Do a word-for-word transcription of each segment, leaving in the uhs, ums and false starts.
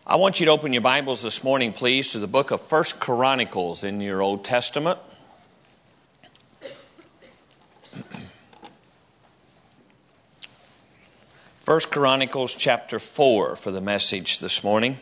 I want you to open your Bibles this morning, please, to the book of First Chronicles in your Old Testament. First Chronicles chapter four for the message this morning.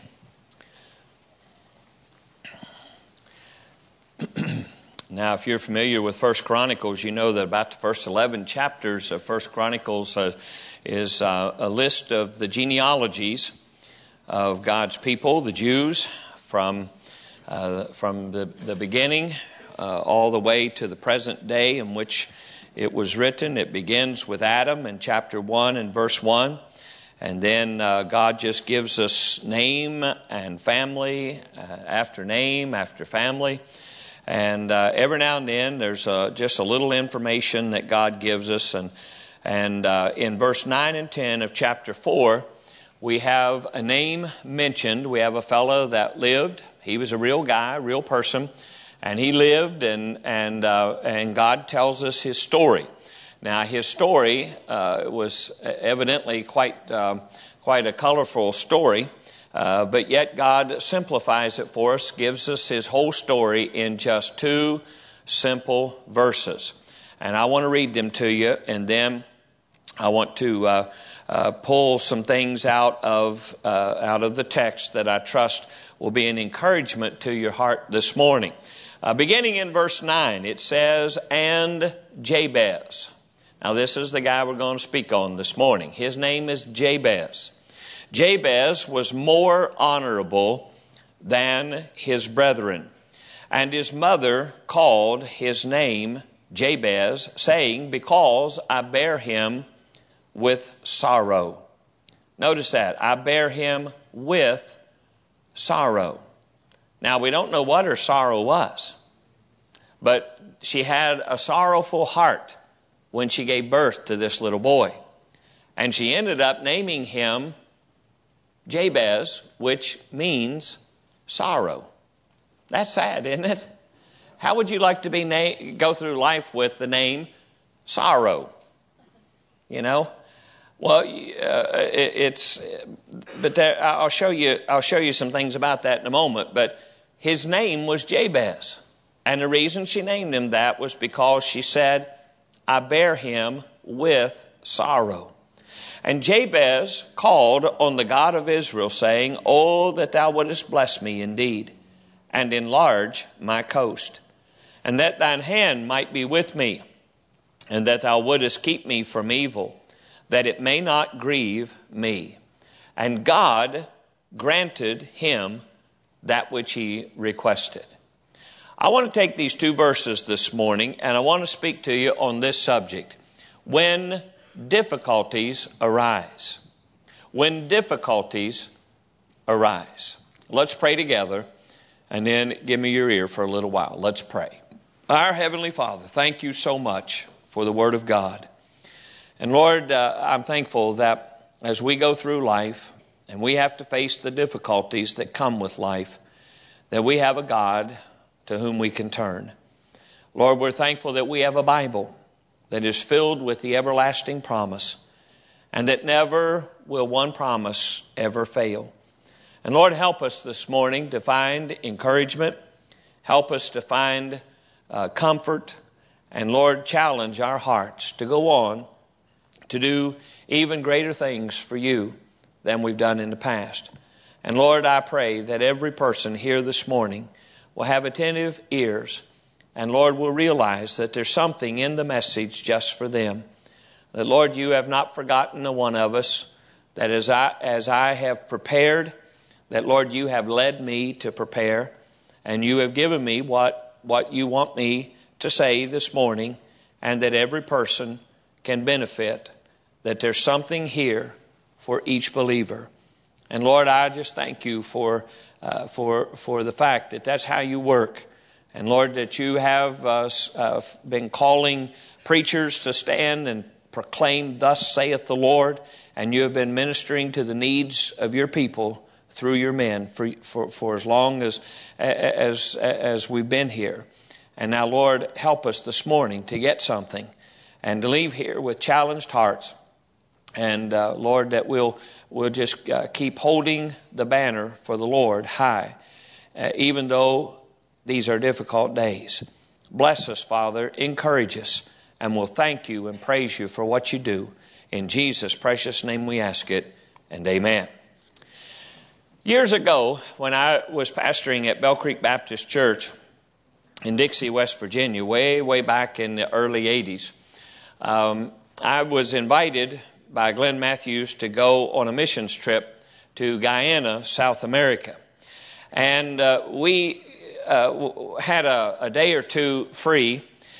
Now, if you're familiar with First Chronicles, you know that about the first eleven chapters of First Chronicles uh, is uh, a list of the genealogies of God's people, the Jews, from uh, from the, the beginning uh, all the way to the present day in which it was written. It begins with Adam in chapter one and verse one. And then uh, God just gives us name and family uh, after name after family. And uh, every now and then there's uh, just a little information that God gives us. And, and uh, in verse nine and ten of chapter four, we have a name mentioned. We have a fellow that lived. He was a real guy, a real person. And he lived, and and uh, and God tells us his story. Now, his story uh, was evidently quite uh, quite a colorful story, uh, but yet God simplifies it for us, gives us his whole story in just two simple verses. And I want to read them to you, and then I want to uh, uh, pull some things out of uh, out of the text that I trust will be an encouragement to your heart this morning. Uh, beginning in verse nine, it says, "And Jabez." Now, this is the guy we're going to speak on this morning. His name is Jabez. Jabez was more honorable than his brethren, and his mother called his name Jabez, saying, "Because I bear him with sorrow." Notice that. I bear him with sorrow. Now, we don't know what her sorrow was, but she had a sorrowful heart when she gave birth to this little boy. And she ended up naming him Jabez, which means sorrow. That's sad, isn't it? How would you like to be na- go through life with the name sorrow? You know? Well, uh, it, it's, but there, I'll show you. I'll show you some things about that in a moment. But his name was Jabez, and the reason she named him that was because she said, "I bear him with sorrow." And Jabez called on the God of Israel, saying, "Oh, that thou wouldest bless me indeed, and enlarge my coast, and that thine hand might be with me, and that thou wouldest keep me from evil, that it may not grieve me." And God granted him that which he requested. I want to take these two verses this morning, and I want to speak to you on this subject. When difficulties arise. When difficulties arise. Let's pray together, and then give me your ear for a little while. Let's pray. Our Heavenly Father, thank you so much for the Word of God. And Lord, uh, I'm thankful that as we go through life and we have to face the difficulties that come with life, that we have a God to whom we can turn. Lord, we're thankful that we have a Bible that is filled with the everlasting promise, and that never will one promise ever fail. And Lord, help us this morning to find encouragement. Help us to find uh, comfort. And Lord, challenge our hearts to go on to do even greater things for you than we've done in the past. And Lord, I pray that every person here this morning will have attentive ears, and Lord, will realize that there's something in the message just for them. That Lord, you have not forgotten the one of us, that as I, as I have prepared, that Lord, you have led me to prepare, and you have given me what, what you want me to say this morning, and that every person can benefit, that there's something here for each believer. And Lord, I just thank you for uh, for for the fact that that's how you work. And Lord, that you have uh, uh, been calling preachers to stand and proclaim, "Thus saith the Lord," and you have been ministering to the needs of your people through your men for for, for as long as as as we've been here. And now, Lord, help us this morning to get something and to leave here with challenged hearts, And uh, Lord, that we'll, we'll just uh, keep holding the banner for the Lord high, uh, even though these are difficult days. Bless us, Father. Encourage us. And we'll thank you and praise you for what you do. In Jesus' precious name we ask it, and amen. Years ago, when I was pastoring at Bell Creek Baptist Church in Dixie, West Virginia, way, way back in the early eighties, um, I was invited by Glenn Matthews to go on a missions trip to Guyana, South America. And uh, we uh, had a, a day or two free,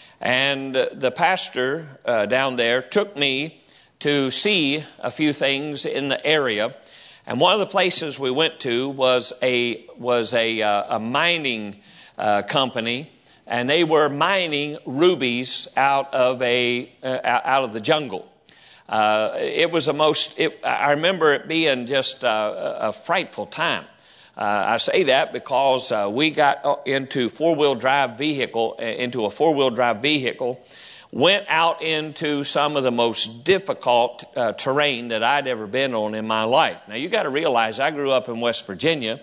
and uh, the pastor uh, down there took me to see a few things in the area. And one of the places we went to was a was a, uh, a mining uh, company, and they were mining rubies out of a uh, out of the jungle. Uh, it was a most, it, I remember it being just uh, a frightful time. Uh, I say that because uh, we got into four-wheel drive vehicle, into a four-wheel drive vehicle, went out into some of the most difficult uh, terrain that I'd ever been on in my life. Now, you got to realize I grew up in West Virginia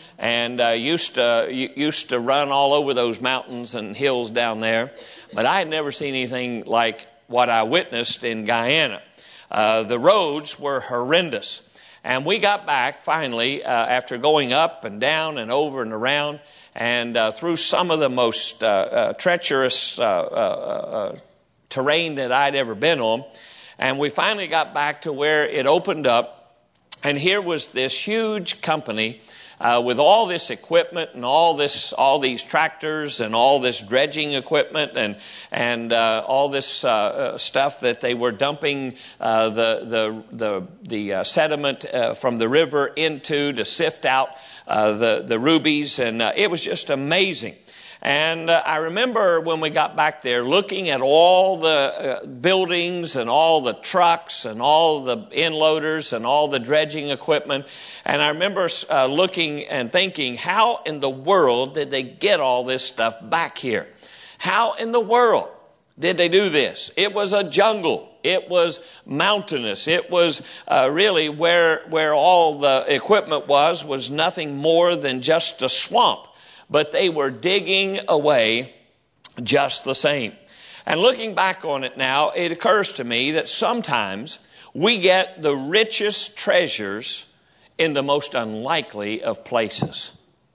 and uh, used to used to run all over those mountains and hills down there, but I had never seen anything like what I witnessed in Guyana. Uh, the roads were horrendous. And we got back finally uh, after going up and down and over and around and uh, through some of the most uh, uh, treacherous uh, uh, uh, terrain that I'd ever been on. And we finally got back to where it opened up. And here was this huge company Uh, with all this equipment and all this, all these tractors and all this dredging equipment and and uh, all this uh, uh, stuff that they were dumping uh, the the the the uh, sediment uh, from the river into to sift out uh, the the rubies, and uh, it was just amazing. And uh, I remember when we got back there looking at all the uh, buildings and all the trucks and all the inloaders and all the dredging equipment. And I remember uh, looking and thinking, how in the world did they get all this stuff back here? How in the world did they do this? It was a jungle. It was mountainous. It was uh, really where, where all the equipment was, was nothing more than just a swamp. But they were digging away just the same. And looking back on it now, it occurs to me that sometimes we get the richest treasures in the most unlikely of places.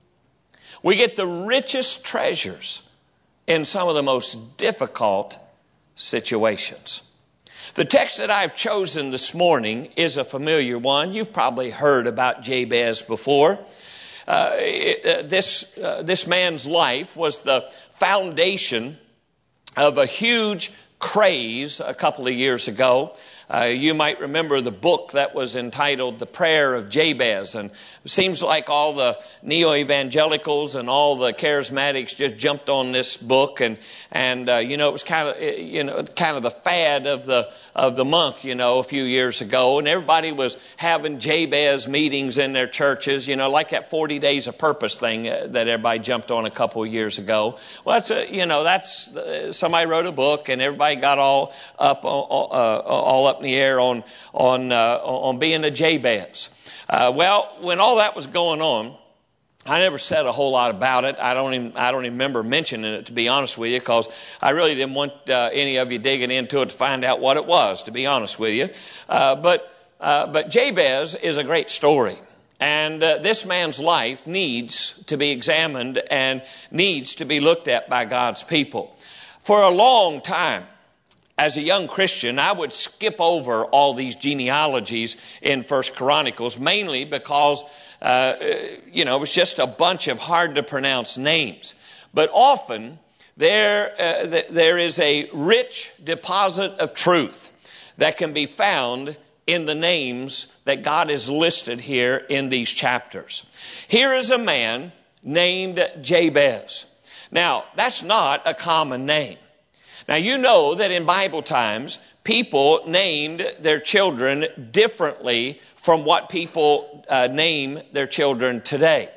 We get the richest treasures in some of the most difficult situations. The text that I've chosen this morning is a familiar one. You've probably heard about Jabez before. Uh, it, uh, this uh, this man's life was the foundation of a huge craze a couple of years ago. Uh, you might remember the book that was entitled The Prayer of Jabez. And it seems like all the neo-evangelicals and all the charismatics just jumped on this book. And, and uh, you know, it was kind of, you know, kind of the fad of the of the month, you know, a few years ago. And everybody was having Jabez meetings in their churches, you know, like that forty days of purpose thing that everybody jumped on a couple of years ago. Well, that's, a, you know, that's, uh, somebody wrote a book and everybody got all up, uh, all up in the air on on uh, on being a Jabez. Uh, well, when all that was going on, I never said a whole lot about it. I don't even I don't even remember mentioning it, to be honest with you, because I really didn't want uh, any of you digging into it to find out what it was, to be honest with you. Uh, but uh, but Jabez is a great story. And uh, this man's life needs to be examined and needs to be looked at by God's people. For a long time, as a young Christian, I would skip over all these genealogies in First Chronicles, mainly because, uh, you know, it was just a bunch of hard-to-pronounce names. But often, there, uh, th- there is a rich deposit of truth that can be found in the names that God has listed here in these chapters. Here is a man named Jabez. Now, that's not a common name. Now, you know that in Bible times, people named their children differently from what people uh, name their children today.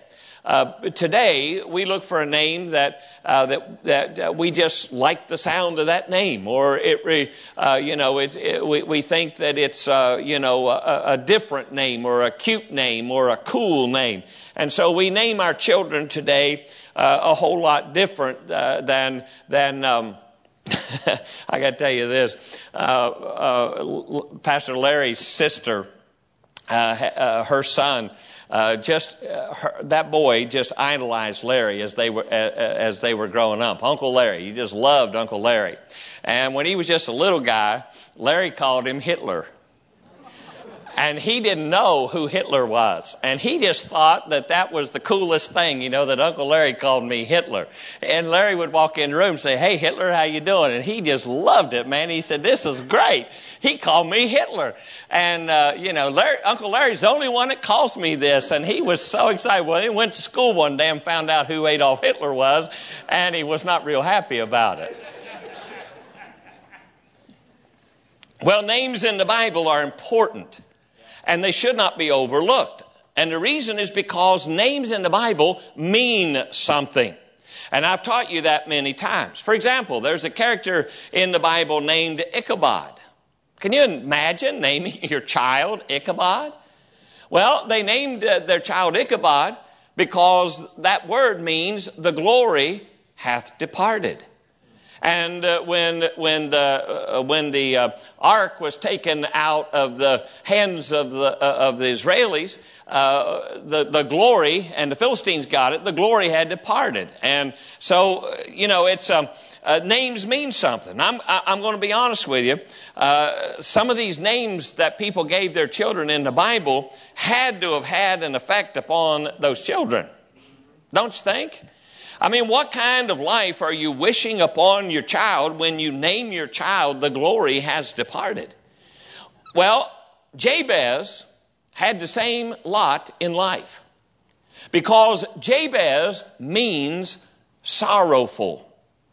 uh, today we look for a name that uh, that that uh, we just like the sound of that name, or it re, uh, you know it's it, we we think that it's uh, you know a, a different name or a cute name or a cool name, and so we name our children today uh, a whole lot different uh, than than. Um, I got to tell you this, uh, uh, Pastor Larry's sister, uh, uh, her son, uh, just uh, her, that boy just idolized Larry as they were uh, as they were growing up. Uncle Larry, he just loved Uncle Larry, and when he was just a little guy, Larry called him Hitler. And he didn't know who Hitler was. And he just thought that that was the coolest thing, you know, that Uncle Larry called me Hitler. And Larry would walk in the room and say, "Hey, Hitler, how you doing?" And he just loved it, man. He said, "This is great." He called me Hitler. And, uh, you know, Larry, Uncle Larry's the only one that calls me this. And he was so excited. Well, he went to school one day and found out who Adolf Hitler was. And he was not real happy about it. Well, names in the Bible are important. And they should not be overlooked. And the reason is because names in the Bible mean something. And I've taught you that many times. For example, there's a character in the Bible named Ichabod. Can you imagine naming your child Ichabod? Well, they named uh, their child Ichabod because that word means the glory hath departed. And uh, when when the uh, when the uh, ark was taken out of the hands of the uh, of the Israelis, uh, the the glory, and the Philistines got it, the glory had departed. And so uh, you know, it's um, uh, names mean something. I'm I'm going to be honest with you. Uh, some of these names that people gave their children in the Bible had to have had an effect upon those children. Don't you think? I mean, what kind of life are you wishing upon your child when you name your child the glory has departed? Well, Jabez had the same lot in life because Jabez means sorrowful.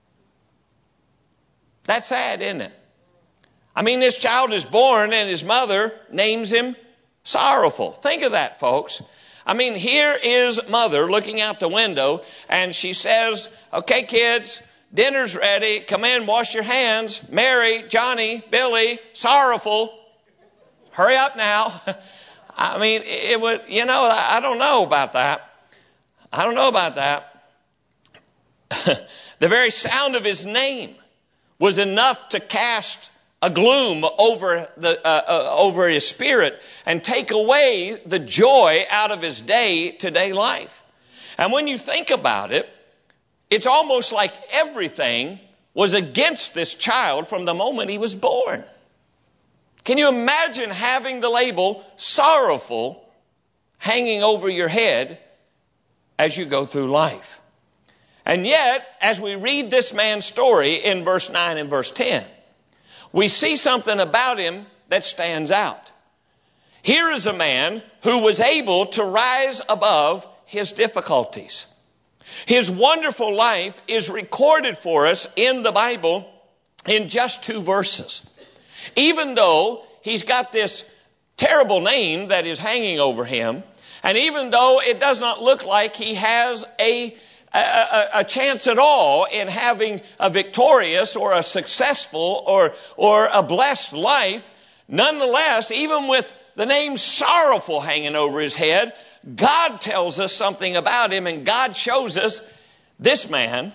That's sad, isn't it? I mean, this child is born and his mother names him sorrowful. Think of that, folks. I mean, here is mother looking out the window, and she says, "Okay, kids, dinner's ready. Come in, wash your hands. Mary, Johnny, Billy, sorrowful. Hurry up now." I mean, it would, you know, I don't know about that. I don't know about that. The very sound of his name was enough to cast a gloom over the uh, uh, over his spirit and take away the joy out of his day-to-day life. And when you think about it, it's almost like everything was against this child from the moment he was born. Can you imagine having the label sorrowful hanging over your head as you go through life? And yet, as we read this man's story in verse nine and verse ten, we see something about him that stands out. Here is a man who was able to rise above his difficulties. His wonderful life is recorded for us in the Bible in just two verses. Even though he's got this terrible name that is hanging over him, and even though it does not look like he has a A, a chance at all in having a victorious or a successful or, or a blessed life, nonetheless, even with the name sorrowful hanging over his head, God tells us something about him, and God shows us this man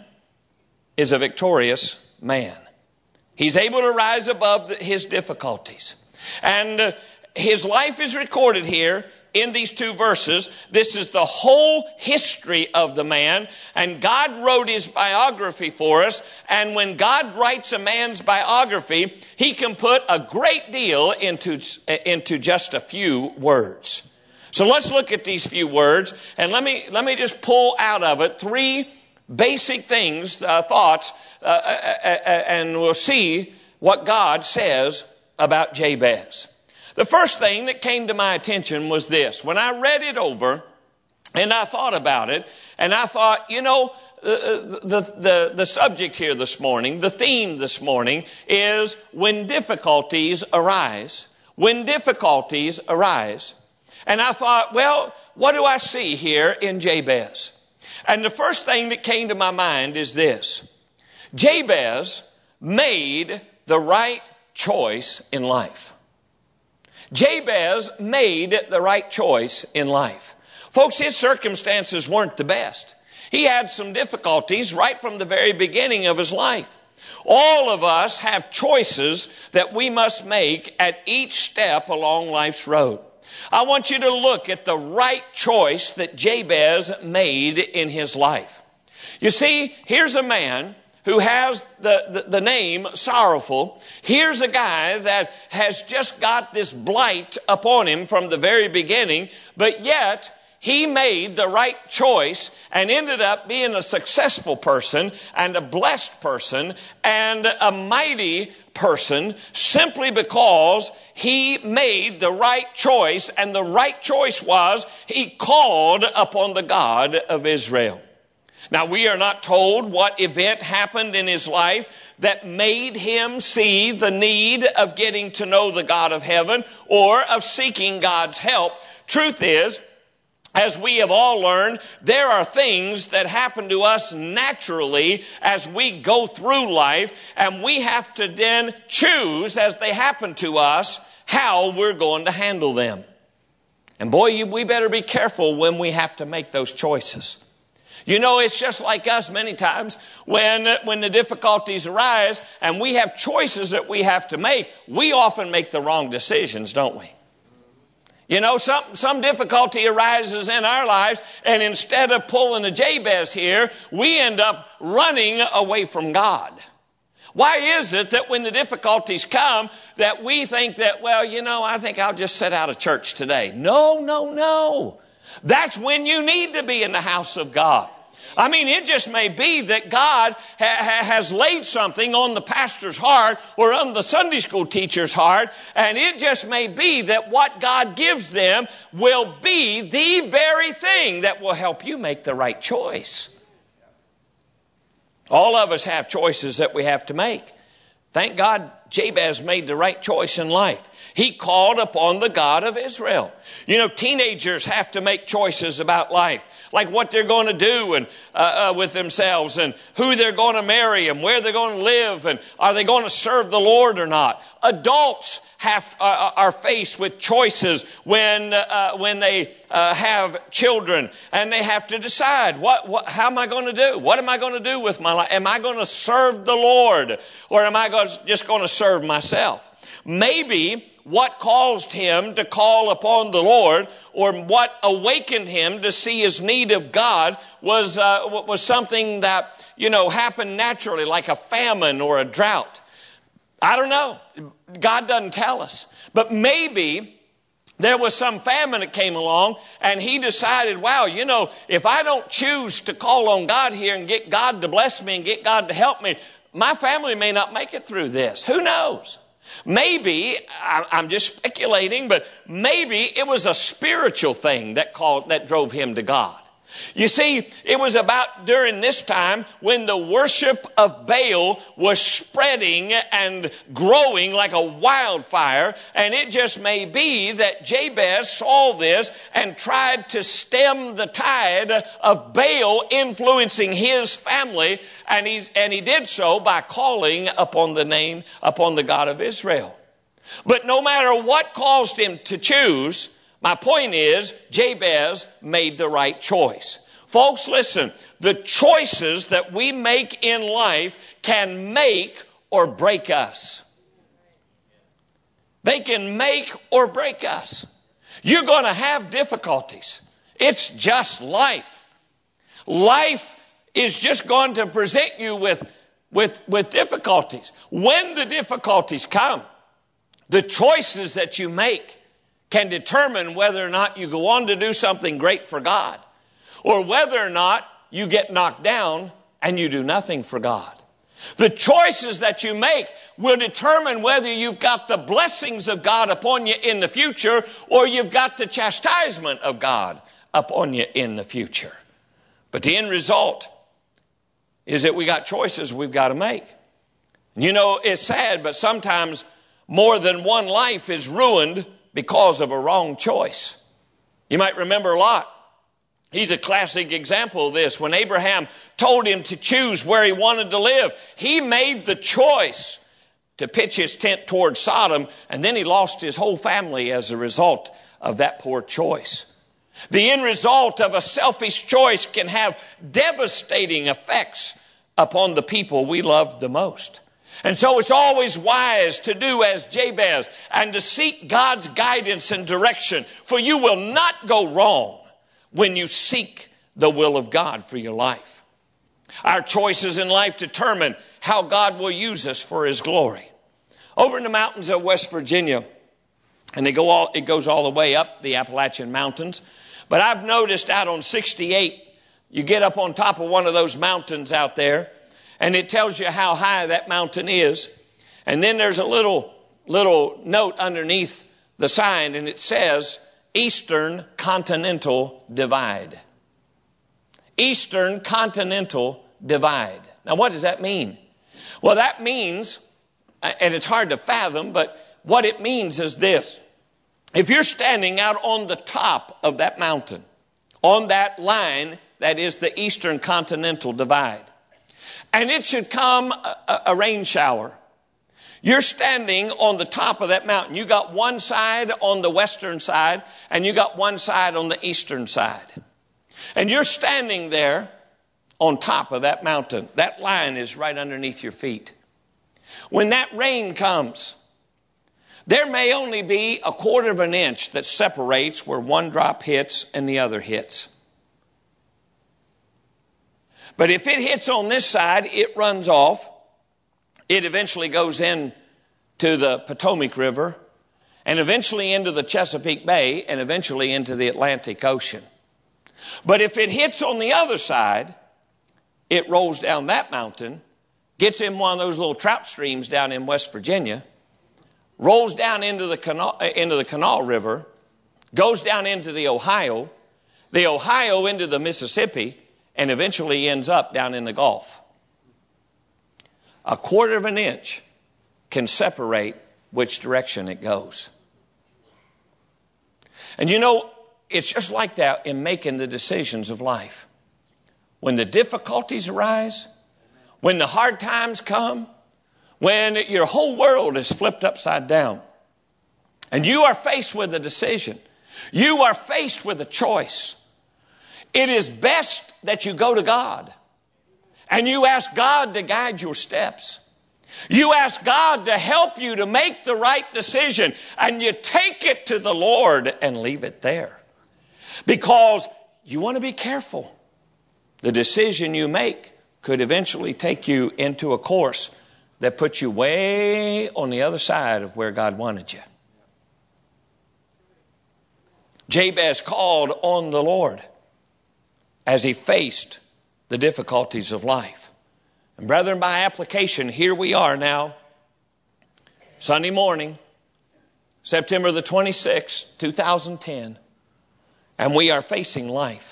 is a victorious man. He's able to rise above his difficulties. And uh, his life is recorded here in these two verses. This is the whole history of the man, and God wrote his biography for us. And when God writes a man's biography, he can put a great deal into, into just a few words. So let's look at these few words, and let me, let me just pull out of it three basic things, uh, thoughts, uh, uh, uh, and we'll see what God says about Jabez. The first thing that came to my attention was this. When I read it over and I thought about it, and I thought, you know, the, the, the, the subject here this morning, the theme this morning is when difficulties arise. When difficulties arise. And I thought, well, what do I see here in Jabez? And the first thing that came to my mind is this. Jabez made the right choice in life. Jabez made the right choice in life. Folks, his circumstances weren't the best. He had some difficulties right from the very beginning of his life. All of us have choices that we must make at each step along life's road. I want you to look at the right choice that Jabez made in his life. You see, here's a man who has the, the, the name Sorrowful. Here's a guy that has just got this blight upon him from the very beginning, but yet he made the right choice and ended up being a successful person and a blessed person and a mighty person simply because he made the right choice. And the right choice was he called upon the God of Israel. Now, we are not told what event happened in his life that made him see the need of getting to know the God of heaven or of seeking God's help. Truth is, as we have all learned, there are things that happen to us naturally as we go through life, and we have to then choose as they happen to us how we're going to handle them. And boy, we better be careful when we have to make those choices. You know, it's just like us many times when, when the difficulties arise and we have choices that we have to make, we often make the wrong decisions, don't we? You know, some, some difficulty arises in our lives, and instead of pulling a Jabez here, we end up running away from God. Why is it that when the difficulties come that we think that, well, you know, I think I'll just sit out of church today? No, no, no. That's when you need to be in the house of God. I mean, it just may be that God ha- ha- has laid something on the pastor's heart or on the Sunday school teacher's heart, and it just may be that what God gives them will be the very thing that will help you make the right choice. All of us have choices that we have to make. Thank God Jabez made the right choice in life. He called upon the God of Israel. You know, teenagers have to make choices about life, like what they're going to do and uh, uh, with themselves and who they're going to marry and where they're going to live and are they going to serve the Lord or not. Adults have uh, are faced with choices when uh, when they uh, have children, and they have to decide what, what how am I going to do? What am I going to do with my life? Am I going to serve the Lord, or am I going to, just going to serve myself? Maybe what caused him to call upon the Lord, or what awakened him to see his need of God, was uh, was something that, you know, happened naturally, like a famine or a drought. I don't know. God doesn't tell us. But maybe there was some famine that came along, and he decided, wow, you know, if I don't choose to call on God here and get God to bless me and get God to help me, my family may not make it through this. Who knows? Maybe, I'm just speculating, but maybe it was a spiritual thing that called, that drove him to God. You see, it was about during this time when the worship of Baal was spreading and growing like a wildfire. And it just may be that Jabez saw this and tried to stem the tide of Baal influencing his family. And he, and he did so by calling upon the name, upon the God of Israel. But no matter what caused him to choose, my point is, Jabez made the right choice. Folks, listen, the choices that we make in life can make or break us. They can make or break us. You're going to have difficulties. It's just life. Life is just going to present you with, with, with difficulties. When the difficulties come, the choices that you make can determine whether or not you go on to do something great for God, or whether or not you get knocked down and you do nothing for God. The choices that you make will determine whether you've got the blessings of God upon you in the future, or you've got the chastisement of God upon you in the future. But the end result is that we got choices we've got to make. You know, it's sad, but sometimes more than one life is ruined because of a wrong choice. You might remember Lot. He's a classic example of this. When Abraham told him to choose where he wanted to live, he made the choice to pitch his tent towards Sodom, and then he lost his whole family as a result of that poor choice. The end result of a selfish choice can have devastating effects upon the people we love the most. And so it's always wise to do as Jabez and to seek God's guidance and direction, for you will not go wrong when you seek the will of God for your life. Our choices in life determine how God will use us for his glory. Over in the mountains of West Virginia, and they go all, it goes all the way up the Appalachian Mountains, but I've noticed out on sixty-eight, you get up on top of one of those mountains out there, and it tells you how high that mountain is. And then there's a little, little note underneath the sign, and it says, Eastern Continental Divide. Eastern Continental Divide. Now, what does that mean? Well, that means, and it's hard to fathom, but what it means is this. If you're standing out on the top of that mountain, on that line that is the Eastern Continental Divide, and it should come a, a rain shower. You're standing on the top of that mountain. You got one side on the western side, and you got one side on the eastern side. And you're standing there on top of that mountain. That line is right underneath your feet. When that rain comes, there may only be a quarter of an inch that separates where one drop hits and the other hits. But if it hits on this side, it runs off. It eventually goes in to the Potomac River, and eventually into the Chesapeake Bay, and eventually into the Atlantic Ocean. But if it hits on the other side, it rolls down that mountain, gets in one of those little trout streams down in West Virginia, rolls down into the Canal, into the Canal River, goes down into the Ohio, the Ohio into the Mississippi, and eventually ends up down in the Gulf. A quarter of an inch can separate which direction it goes. And you know, it's just like that in making the decisions of life. When the difficulties arise, when the hard times come, when your whole world is flipped upside down, and you are faced with a decision, you are faced with a choice, it is best that you go to God and you ask God to guide your steps. You ask God to help you to make the right decision, and you take it to the Lord and leave it there. Because you want to be careful. The decision you make could eventually take you into a course that puts you way on the other side of where God wanted you. Jabez called on the Lord as he faced the difficulties of life. And brethren, by application, here we are now, Sunday morning, September the twenty-sixth, two thousand ten, and we are facing life.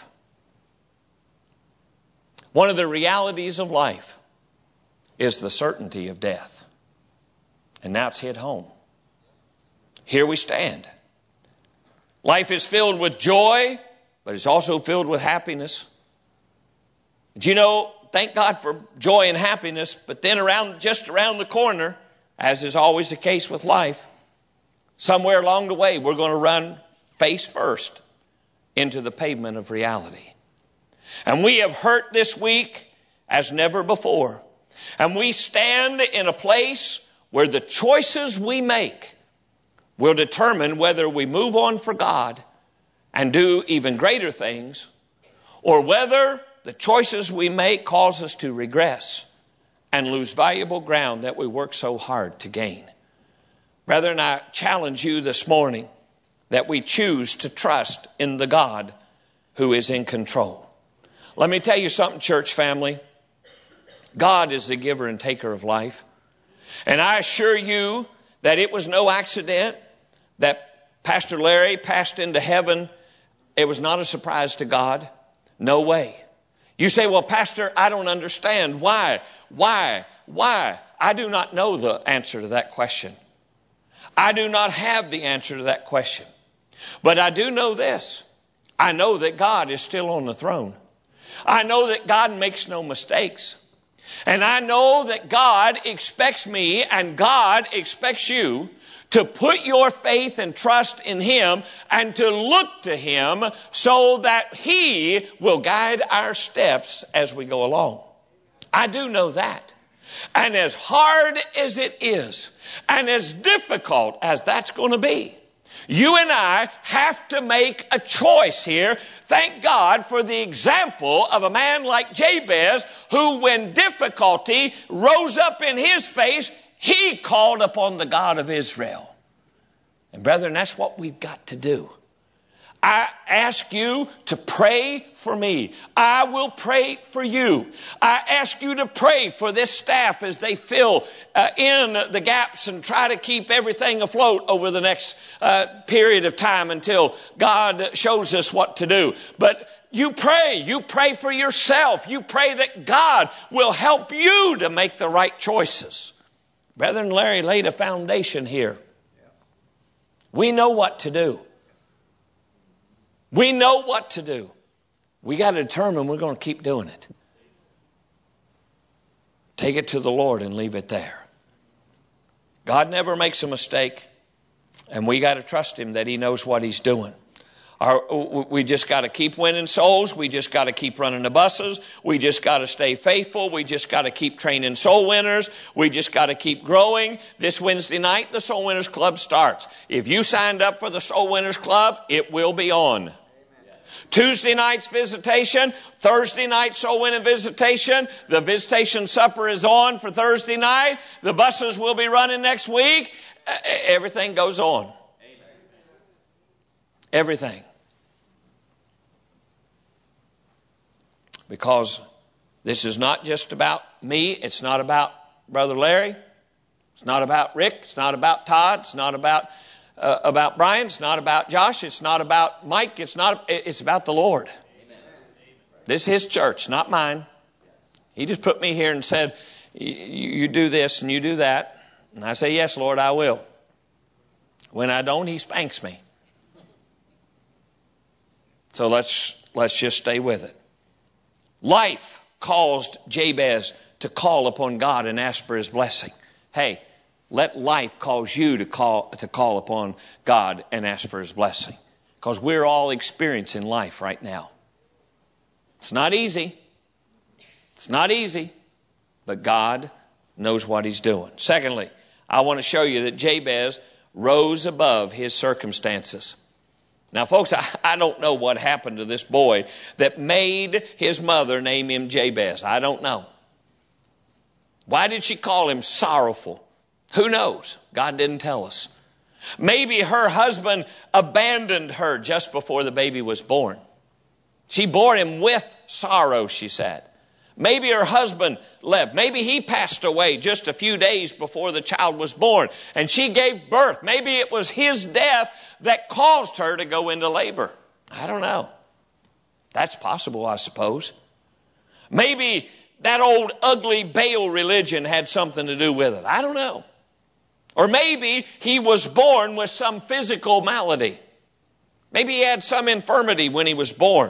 One of the realities of life is the certainty of death. And now it's hit home. Here we stand. Life is filled with joy, but it's also filled with happiness. Do you know, thank God for joy and happiness, but then around, just around the corner, as is always the case with life, somewhere along the way, we're going to run face first into the pavement of reality. And we have hurt this week as never before. And we stand in a place where the choices we make will determine whether we move on for God and do even greater things, or whether the choices we make cause us to regress and lose valuable ground that we work so hard to gain. Brethren, I challenge you this morning that we choose to trust in the God who is in control. Let me tell you something, church family. God is the giver and taker of life. And I assure you that it was no accident that Pastor Larry passed into heaven. It was not a surprise to God. No way. You say, well, Pastor, I don't understand. Why? Why? Why? I do not know the answer to that question. I do not have the answer to that question. But I do know this. I know that God is still on the throne. I know that God makes no mistakes. And I know that God expects me and God expects you to put your faith and trust in Him and to look to Him so that He will guide our steps as we go along. I do know that. And as hard as it is, and as difficult as that's going to be, you and I have to make a choice here. Thank God for the example of a man like Jabez, who when difficulty rose up in his face, he called upon the God of Israel. And brethren, that's what we've got to do. I ask you to pray for me. I will pray for you. I ask you to pray for this staff as they fill uh, in the gaps and try to keep everything afloat over the next uh, period of time until God shows us what to do. But you pray. You pray for yourself. You pray that God will help you to make the right choices. Brethren, Larry laid a foundation here. We know what to do. We know what to do. We got to determine we're going to keep doing it. Take it to the Lord and leave it there. God never makes a mistake, and we got to trust Him that He knows what He's doing. Our, we just got to keep winning souls. We just got to keep running the buses. We just got to stay faithful. We just got to keep training soul winners. We just got to keep growing. This Wednesday night, the Soul Winners Club starts. If you signed up for the Soul Winners Club, it will be on. Tuesday night's visitation, Thursday night soul winning visitation. The visitation supper is on for Thursday night. The buses will be running next week. Everything goes on. Everything. Because this is not just about me. It's not about Brother Larry. It's not about Rick. It's not about Todd. It's not about uh, about Brian. It's not about Josh. It's not about Mike. It's not. It's about the Lord. Amen. This is His church, not mine. He just put me here and said, you do this and you do that. And I say, yes, Lord, I will. When I don't, He spanks me. So let's let's just stay with it. Life caused Jabez to call upon God and ask for His blessing. Hey, let life cause you to call to call upon God and ask for His blessing. Because we're all experiencing life right now. It's not easy. It's not easy. But God knows what He's doing. Secondly, I want to show you that Jabez rose above his circumstances. Now, folks, I, I don't know what happened to this boy that made his mother name him Jabez. I don't know. Why did she call him sorrowful? Who knows? God didn't tell us. Maybe her husband abandoned her just before the baby was born. She bore him with sorrow, she said. Maybe her husband left. Maybe he passed away just a few days before the child was born and she gave birth. Maybe it was his death that caused her to go into labor. I don't know. That's possible, I suppose. Maybe that old ugly Baal religion had something to do with it. I don't know. Or maybe he was born with some physical malady. Maybe he had some infirmity when he was born.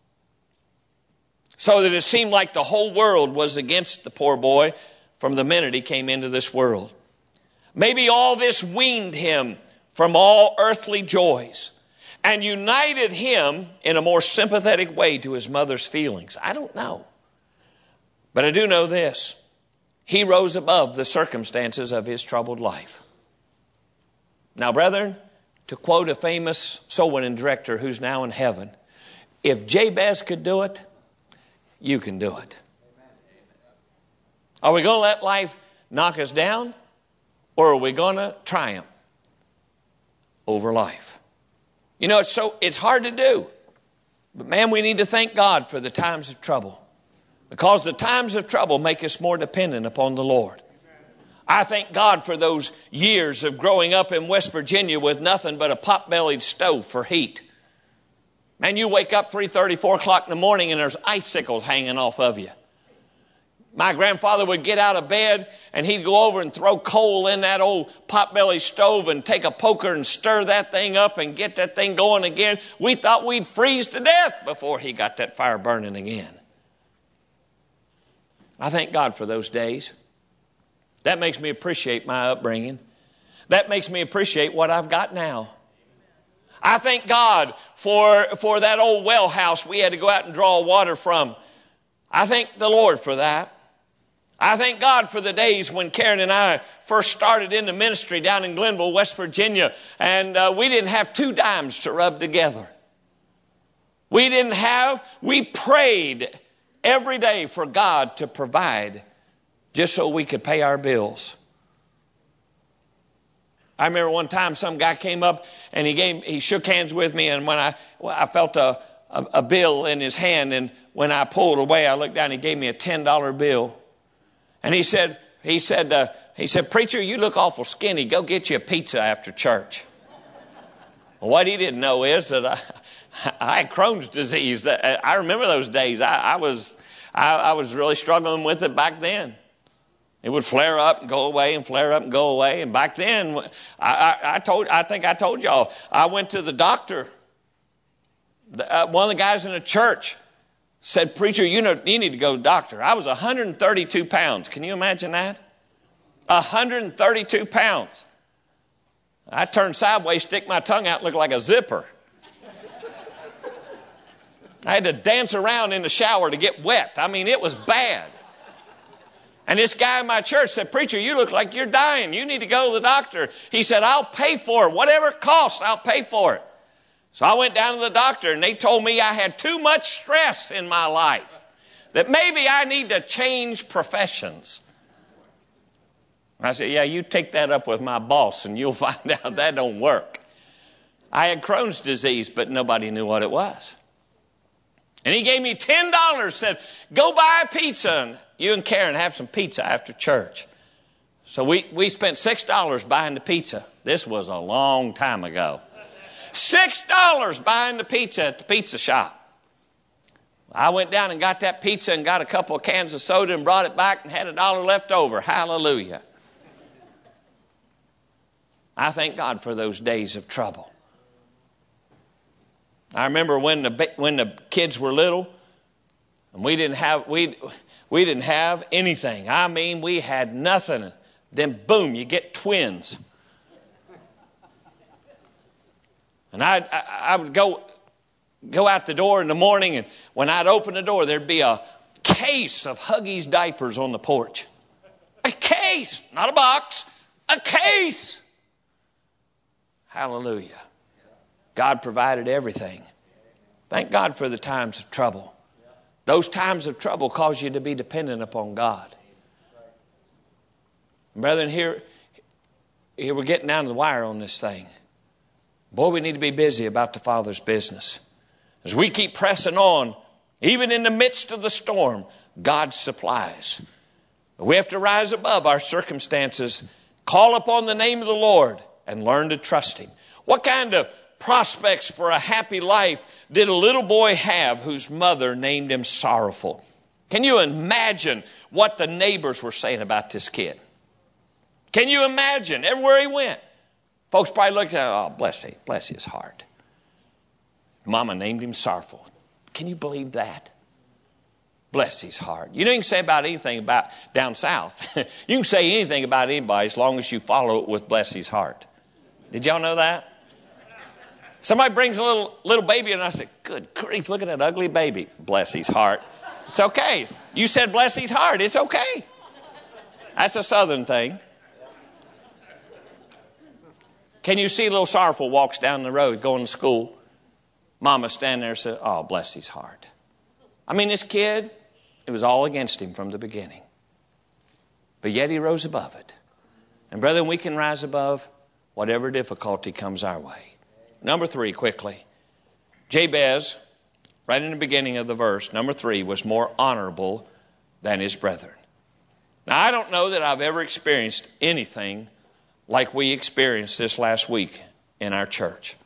So that it seemed like the whole world was against the poor boy from the minute he came into this world. Maybe all this weaned him from all earthly joys and united him in a more sympathetic way to his mother's feelings. I don't know. But I do know this. He rose above the circumstances of his troubled life. Now, brethren, to quote a famous soul winning director who's now in heaven, if Jabez could do it, you can do it. Are we going to let life knock us down, or are we going to triumph over life? You know, it's so it's hard to do. But man, we need to thank God for the times of trouble. Because the times of trouble make us more dependent upon the Lord. I thank God for those years of growing up in West Virginia with nothing but a pot-bellied stove for heat. Man, you wake up three thirty, four o'clock in the morning and there's icicles hanging off of you. My grandfather would get out of bed and he'd go over and throw coal in that old potbelly stove and take a poker and stir that thing up and get that thing going again. We thought we'd freeze to death before he got that fire burning again. I thank God for those days. That makes me appreciate my upbringing. That makes me appreciate what I've got now. I thank God for, for that old well house we had to go out and draw water from. I thank the Lord for that. I thank God for the days when Karen and I first started in the ministry down in Glenville, West Virginia, and uh, we didn't have two dimes to rub together. We didn't have, we prayed every day for God to provide just so we could pay our bills. I remember one time some guy came up and he gave, he shook hands with me, and when I, well, I felt a, a, a bill in his hand, and when I pulled away, I looked down, he gave me a ten dollar bill. And he said, he said, uh, he said, "Preacher, you look awful skinny. Go get you a pizza after church." Well, what he didn't know is that I, I had Crohn's disease. I remember those days. I, I was, I, I was really struggling with it back then. It would flare up and go away and flare up and go away. And back then, I, I, I told, I think I told y'all, I went to the doctor. The, uh, one of the guys in the church said, "Preacher, you know, you need to go to the doctor." I was one hundred thirty-two pounds. Can you imagine that? one hundred thirty-two pounds. I turned sideways, stick my tongue out, looked like a zipper. I had to dance around in the shower to get wet. I mean, it was bad. And this guy in my church said, "Preacher, you look like you're dying. You need to go to the doctor." He said, "I'll pay for it. Whatever it costs, I'll pay for it." So I went down to the doctor, and they told me I had too much stress in my life, that maybe I need to change professions. I said, "Yeah, you take that up with my boss, and you'll find out that don't work." I had Crohn's disease, but nobody knew what it was. And he gave me ten dollars, said, "Go buy a pizza, and you and Karen have some pizza after church." So we, we spent six dollars buying the pizza. This was a long time ago. six dollars buying the pizza at the pizza shop. I went down and got that pizza and got a couple of cans of soda and brought it back and had a dollar left over. Hallelujah. I thank God for those days of trouble. I remember when the when the kids were little, and we didn't have we we didn't have anything. I mean, we had nothing. Then boom, you get twins. And I, I I would go go out the door in the morning, and when I'd open the door, there'd be a case of Huggies diapers on the porch. A case, not a box, a case. Hallelujah. God provided everything. Thank God for the times of trouble. Those times of trouble cause you to be dependent upon God. Brethren, here, here we're getting down to the wire on this thing. Boy, we need to be busy about the Father's business. As we keep pressing on, even in the midst of the storm, God supplies. We have to rise above our circumstances, call upon the name of the Lord, and learn to trust Him. What kind of prospects for a happy life did a little boy have whose mother named him Sorrowful? Can you imagine what the neighbors were saying about this kid? Can you imagine everywhere he went? Folks probably looked at him, "Oh, bless him, bless his heart. Mama named him Sorrowful." Can you believe that? Bless his heart. You know, you can say about anything about down south. You can say anything about anybody as long as you follow it with bless his heart. Did y'all know that? Somebody brings a little little baby, and I say, "Good grief, look at that ugly baby." Bless his heart. It's okay. You said bless his heart. It's okay. That's a southern thing. Can you see little Sorrowful walks down the road going to school? Mama standing there and said, "Oh, bless his heart." I mean, this kid, it was all against him from the beginning. But yet he rose above it. And brethren, we can rise above whatever difficulty comes our way. Number three, quickly. Jabez, right in the beginning of the verse, number three, was more honorable than his brethren. Now, I don't know that I've ever experienced anything like we experienced this last week in our church.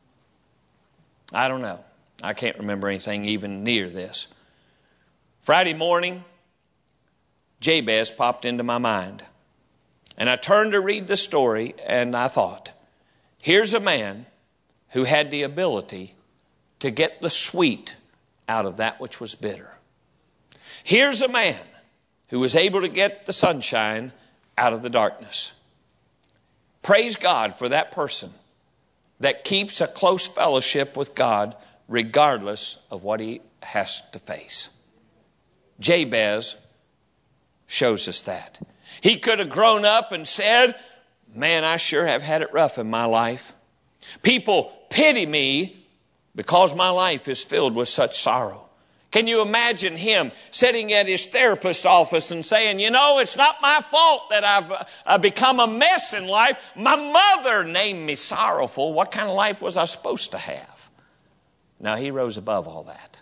I don't know. I can't remember anything even near this. Friday morning, Jabez popped into my mind. And I turned to read the story, and I thought, here's a man who had the ability to get the sweet out of that which was bitter. Here's a man who was able to get the sunshine out of the darkness. Praise God for that person that keeps a close fellowship with God regardless of what he has to face. Jabez shows us that. He could have grown up and said, man, I sure have had it rough in my life. People pity me because my life is filled with such sorrow. Can you imagine him sitting at his therapist's office and saying, you know, it's not my fault that I've uh, become a mess in life. My mother named me sorrowful. What kind of life was I supposed to have? Now, he rose above all that.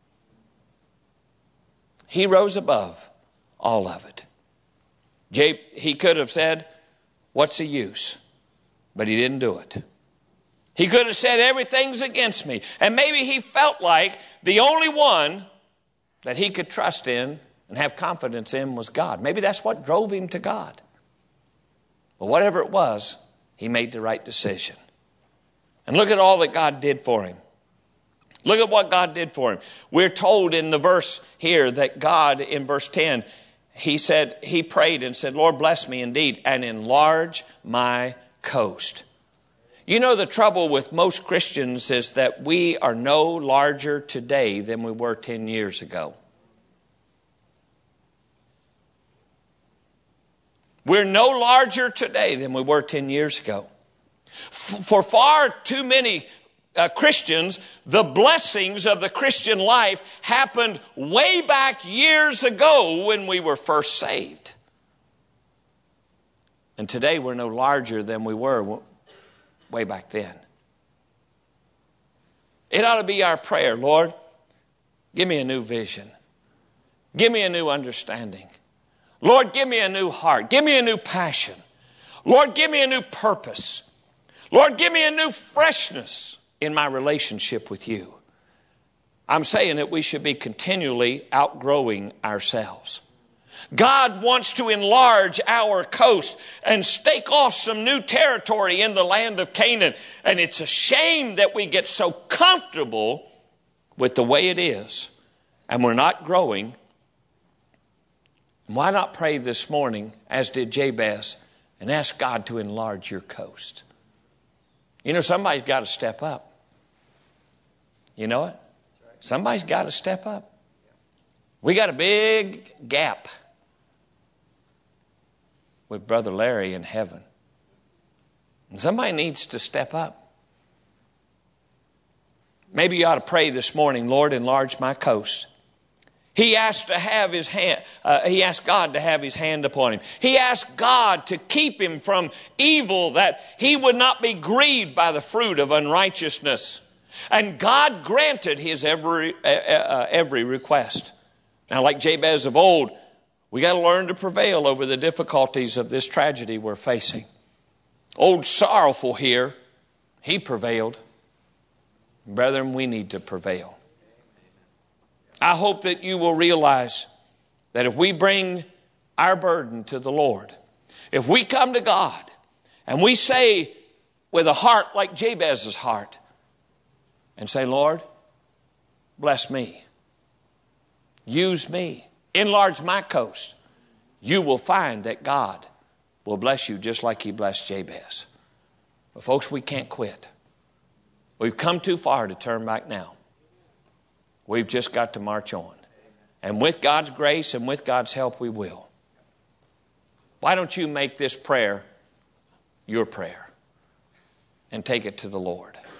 He rose above all of it. Jay, he could have said, what's the use? But he didn't do it. He could have said, everything's against me. And maybe he felt like the only one that he could trust in and have confidence in was God. Maybe that's what drove him to God. But whatever it was, he made the right decision. And look at all that God did for him. Look at what God did for him. We're told in the verse here that God, in verse ten, he said, he prayed and said, Lord, bless me indeed and enlarge my coast. You know, the trouble with most Christians is that we are no larger today than we were ten years ago. We're no larger today than we were ten years ago. F- for far too many uh, Christians, the blessings of the Christian life happened way back years ago when we were first saved. And today we're no larger than we were way back then. It ought to be our prayer, Lord, give me a new vision. Give me a new understanding. Lord, give me a new heart. Give me a new passion. Lord, give me a new purpose. Lord, give me a new freshness in my relationship with you. I'm saying that we should be continually outgrowing ourselves. God wants to enlarge our coast and stake off some new territory in the land of Canaan. And it's a shame that we get so comfortable with the way it is and we're not growing. Why not pray this morning, as did Jabez, and ask God to enlarge your coast? You know, somebody's got to step up. You know it? Somebody's got to step up. We got a big gap with Brother Larry in heaven. And somebody needs to step up. Maybe you ought to pray this morning, Lord, enlarge my coast. He asked to have his hand, uh, he asked God to have his hand upon him. He asked God to keep him from evil, that he would not be grieved by the fruit of unrighteousness. And God granted his every, uh, uh, every request. Now, like Jabez of old, we got to learn to prevail over the difficulties of this tragedy we're facing. Old Sorrowful here, he prevailed. Brethren, we need to prevail. I hope that you will realize that if we bring our burden to the Lord, if we come to God and we say with a heart like Jabez's heart and say, Lord, bless me, use me, enlarge my coast, you will find that God will bless you just like he blessed Jabez. But folks, we can't quit. We've come too far to turn back now. We've just got to march on. And with God's grace and with God's help, we will. Why don't you make this prayer your prayer and take it to the Lord?